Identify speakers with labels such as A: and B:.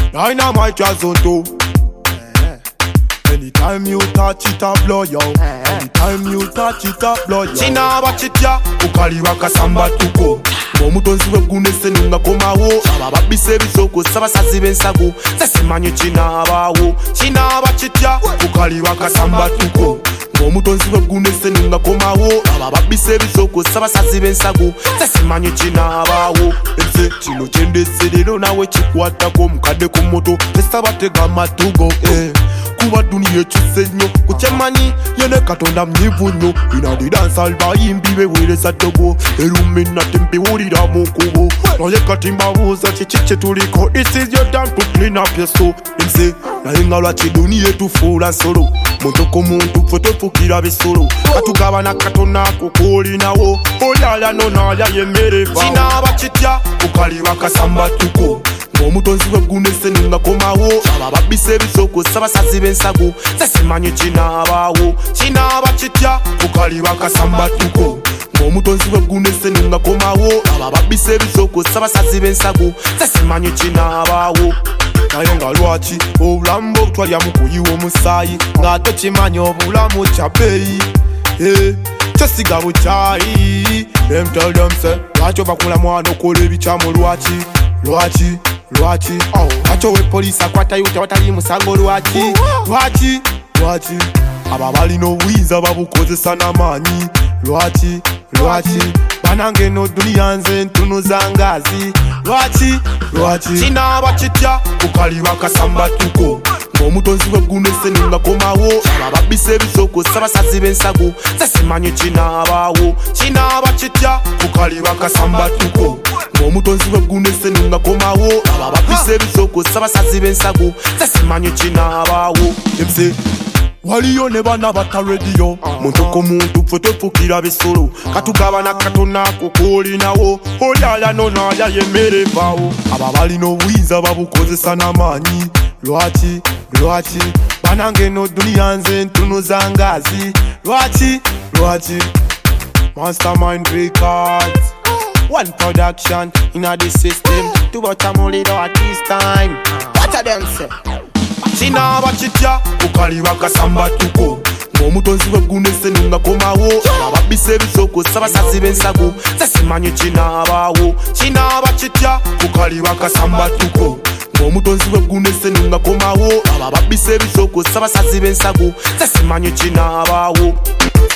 A: Dynamite jazz on too. Anytime you touch it up blow yo. Anytime you touch it up blow yo. China bachitya ukaliwa kasamba tuko. Omutonzi wegunese nunga komawo. Ababise bisoko sabasazi bensago. Sesimanye china abawo. China bachitya ukaliwa kasamba tuko. Omutonzi wegunese nunga komawo. Ababise bisoko sabasazi bensago. Sesimanye china abawo. Ense chino chendese lero nawe chikwata ko mukade ku moto. Esabatega matugo kuba duniye chisenyo kuchemanyi yene katonda mnyivunyo ina di dance albayimbi beweleza togo erumina tempi urira mukubo noye katimba buza chichiche tuliko. This is your time to clean up your soul. Inse na ingala chiduniye tufula solo motoko muntu fotofukira bisolo katugaba na katona kukoli nawo oyala nonaya yemereva china bachitya ukaliwa kasamba tuko. Omutonzi wegunese nunga komawo. Ababise bisoko sabasazi bensago. Sesimanye china abawo. China bachitya ukaliwa kasamba tuko. Omutonzi wegunese nunga komawo. Ababise bisoko sabasazi bensago. Sesimanye china abawo. Nayenga lwachi obulambo butwalya mukuyiwa omusayi nga tokimanyi obulamu kyabeeyi kyosiga bukyayi. Them tell them say lwaki obakula mwana okola ebikyamu lwaki Acho we police akwata yuta watali musango lwaki aba balina obuyinza babukozesa n'amaanyi lwaki banange no duniya nze ntuno zangazi lwaki china bachitya ukaliwa kasamba tuko. Omutonzi wegunese nunga komawo. Ababise bisoko sabasazi bensago. Sesimanye china abawo. China bachitya ukaliwa kasamba tuko. Omutonzi wegunese nunga komawo. Ababise bisoko sabasazi bensago. Sesimanye china abawo. MC waliyo ne bana bata radio. Muntu ko muntu fotofukira bisolo. Katugaba na katona kukoli nawo. Oyala nonaya yemerevawo. Aba balina obuyinza babukozesa n'amaanyi lwaki banange no duniya nze ntuno zangazi lwaki Mastermind Records, one production in a the system. To watch a molido at this time. What a them say? China bachitya ukaliwa kasamba tuko. Omutonzi wegunese nunga komawo. Ababise bisoko sabasazi bensago. Sesimanye china abawo. China bachitya ukaliwa kasamba tuko. Omutonzi wegunese nunga komawo. Ababise bisoko sabasazi bensago. Sesimanye china abawo.